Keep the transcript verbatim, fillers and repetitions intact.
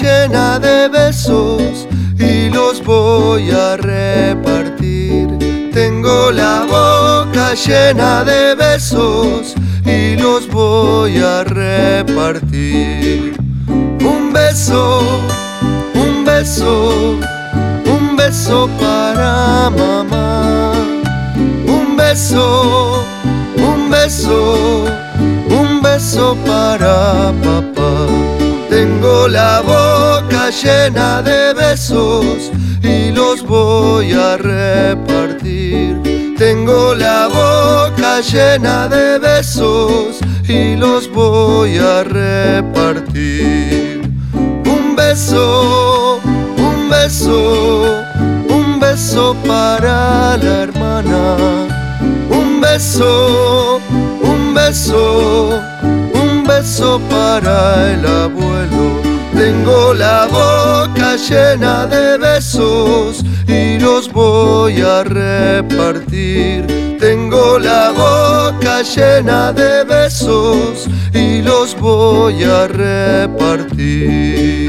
llena de besos y los voy a repartir. Tengo la boca llena de besos y los voy a repartir. Un beso, un beso, un beso para mamá. Un beso, un beso, un beso para papá. Tengo la boca llena de besos y los voy a repartir. Tengo la boca llena de besos y los voy a repartir. Un beso, un beso, un beso para la hermana. Un beso, un beso, un beso para el abuelo. Tengo la boca llena de besos y los voy a repartir. Tengo la boca llena de besos y los voy a repartir.